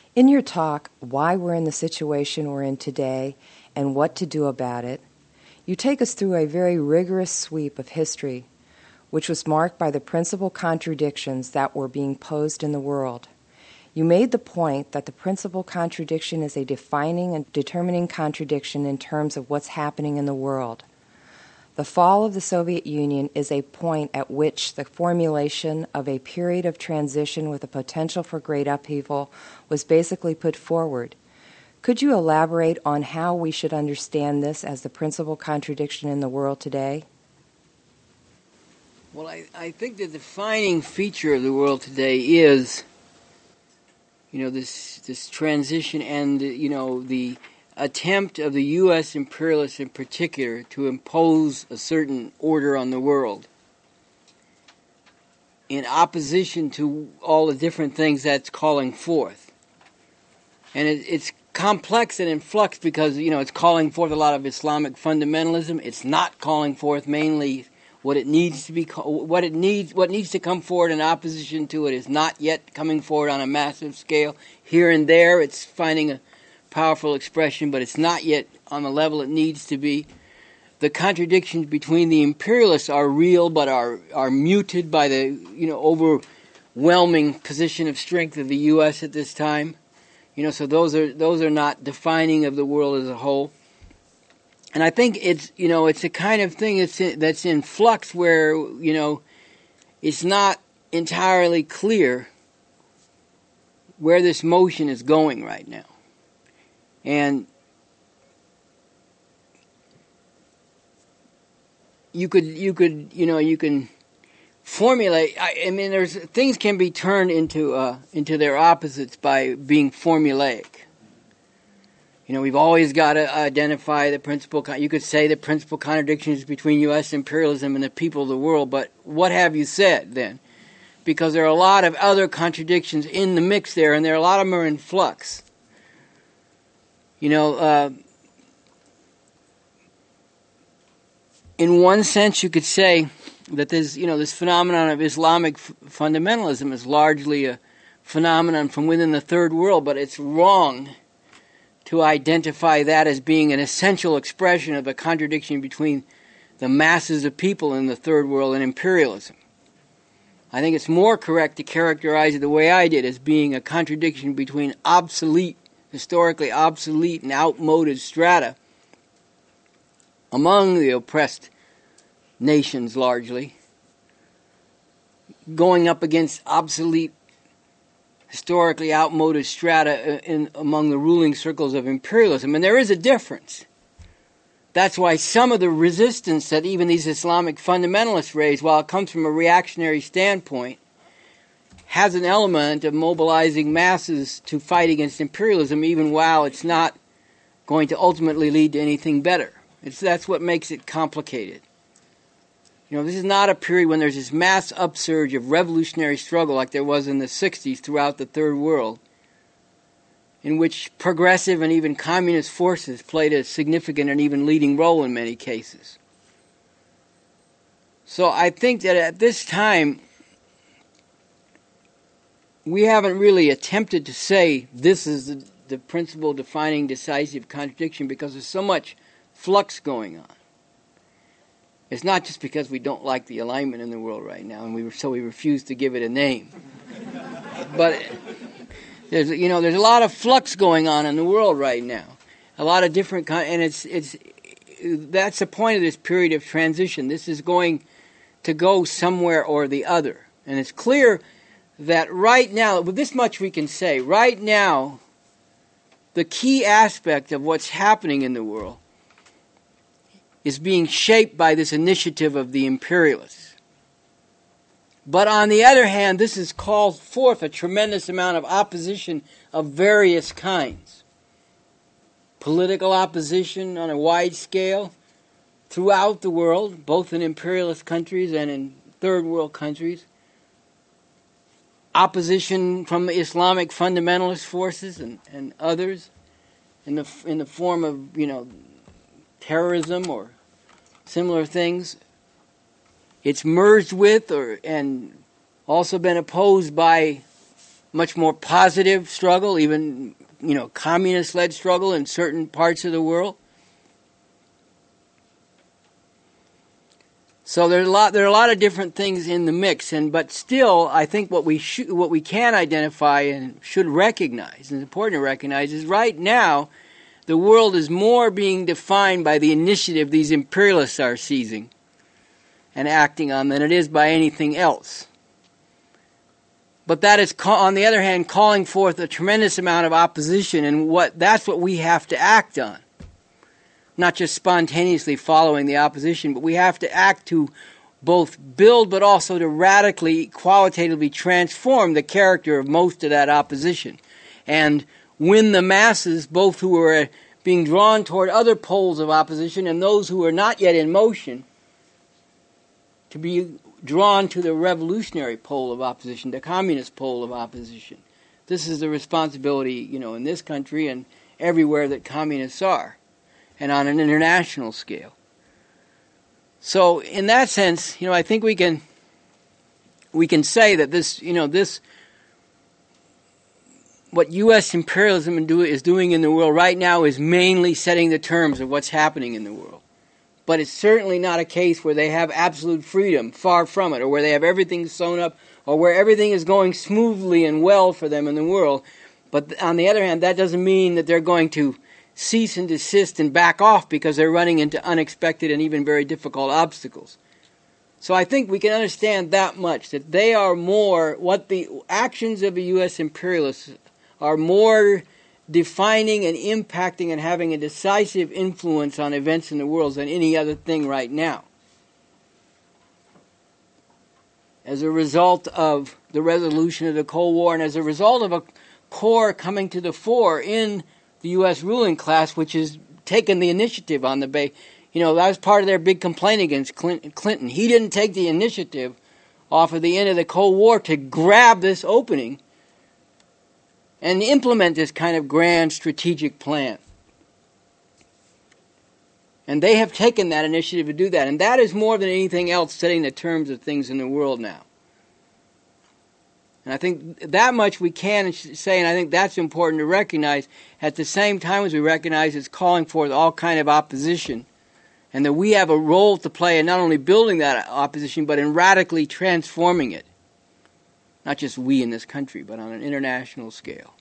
In your talk, Why We're in the Situation We're in Today and What to Do About It, you take us through a very rigorous sweep of history, which was marked by the principal contradictions that were being posed in the world. You made the point that the principal contradiction is a defining and determining contradiction in terms of what's happening in the world. The fall of the Soviet Union is a point at which the formulation of a period of transition with a potential for great upheaval was basically put forward. Could you elaborate on how we should understand this as the principal contradiction in the world today? Well, I think the defining feature of the world today is, this transition and, the attempt of the U.S. imperialists in particular to impose a certain order on the world in opposition to all the different things that's calling forth. And it's complex and in flux because, it's calling forth a lot of Islamic fundamentalism. It's not calling forth mainly what needs to come forward in opposition to it is not yet coming forward on a massive scale. Here and there it's finding a powerful expression, but it's not yet on the level it needs to be. The contradictions between the imperialists are real, but are muted by the overwhelming position of strength of the U.S. at this time. So those are not defining of the world as a whole. And I think it's a kind of thing that's in flux where it's not entirely clear where this motion is going right now. And you can formulate. I mean, there's things can be turned into their opposites by being formulaic. We've always got to identify the principal. You could say the principal contradictions between U.S. imperialism and the people of the world, but what have you said then? Because there are a lot of other contradictions in the mix there, and a lot of them are in flux. In one sense, you could say that this phenomenon of Islamic fundamentalism is largely a phenomenon from within the third world, but it's wrong to identify that as being an essential expression of the contradiction between the masses of people in the third world and imperialism. I think it's more correct to characterize it the way I did, as being a contradiction between historically obsolete and outmoded strata among the oppressed nations largely, going up against obsolete, historically outmoded strata among the ruling circles of imperialism. And there is a difference. That's why some of the resistance that even these Islamic fundamentalists raise, while it comes from a reactionary standpoint, has an element of mobilizing masses to fight against imperialism, even while it's not going to ultimately lead to anything better. That's what makes it complicated. This is not a period when there's this mass upsurge of revolutionary struggle like there was in the 60s throughout the Third World, in which progressive and even communist forces played a significant and even leading role in many cases. So I think that at this time, we haven't really attempted to say this is the principal defining decisive contradiction because there's so much flux going on. It's not just because we don't like the alignment in the world right now, and we refuse to give it a name. But there's a lot of flux going on in the world right now, a lot of different and that's the point of this period of transition. This is going to go somewhere or the other, and it's clear that right now, with this much we can say, right now, the key aspect of what's happening in the world is being shaped by this initiative of the imperialists. But on the other hand, this has called forth a tremendous amount of opposition of various kinds. Political opposition on a wide scale throughout the world, both in imperialist countries and in third world countries. Opposition from Islamic fundamentalist forces and others in the form of, terrorism or similar things. It's merged with and also been opposed by much more positive struggle, even, communist-led struggle in certain parts of the world. So there are a lot of different things in the mix, but still, I think what we can identify and should recognize, and it's important to recognize, is right now the world is more being defined by the initiative these imperialists are seizing and acting on than it is by anything else. But that is, on the other hand, calling forth a tremendous amount of opposition, and that's what we have to act on. Not just spontaneously following the opposition, but we have to act to both build but also to radically, qualitatively transform the character of most of that opposition and win the masses, both who are being drawn toward other poles of opposition and those who are not yet in motion, to be drawn to the revolutionary pole of opposition, the communist pole of opposition. This is the responsibility, in this country and everywhere that communists are, and on an international scale. So in that sense, I think we can say that this what U.S. imperialism is doing in the world right now is mainly setting the terms of what's happening in the world. But it's certainly not a case where they have absolute freedom, far from it, or where they have everything sewn up, or where everything is going smoothly and well for them in the world. But on the other hand, that doesn't mean that they're going to cease and desist and back off because they're running into unexpected and even very difficult obstacles. So I think we can understand that much, that they are more, what the actions of the U.S. imperialists are more defining and impacting and having a decisive influence on events in the world than any other thing right now. As a result of the resolution of the Cold War and as a result of a core coming to the fore in the U.S. ruling class, which has taken the initiative on the Bay. That was part of their big complaint against Clinton. He didn't take the initiative off of the end of the Cold War to grab this opening and implement this kind of grand strategic plan. And they have taken that initiative to do that. And that is more than anything else setting the terms of things in the world now. And I think that much we can say, and I think that's important to recognize, at the same time as we recognize it's calling forth all kind of opposition, and that we have a role to play in not only building that opposition, but in radically transforming it. Not just we in this country, but on an international scale.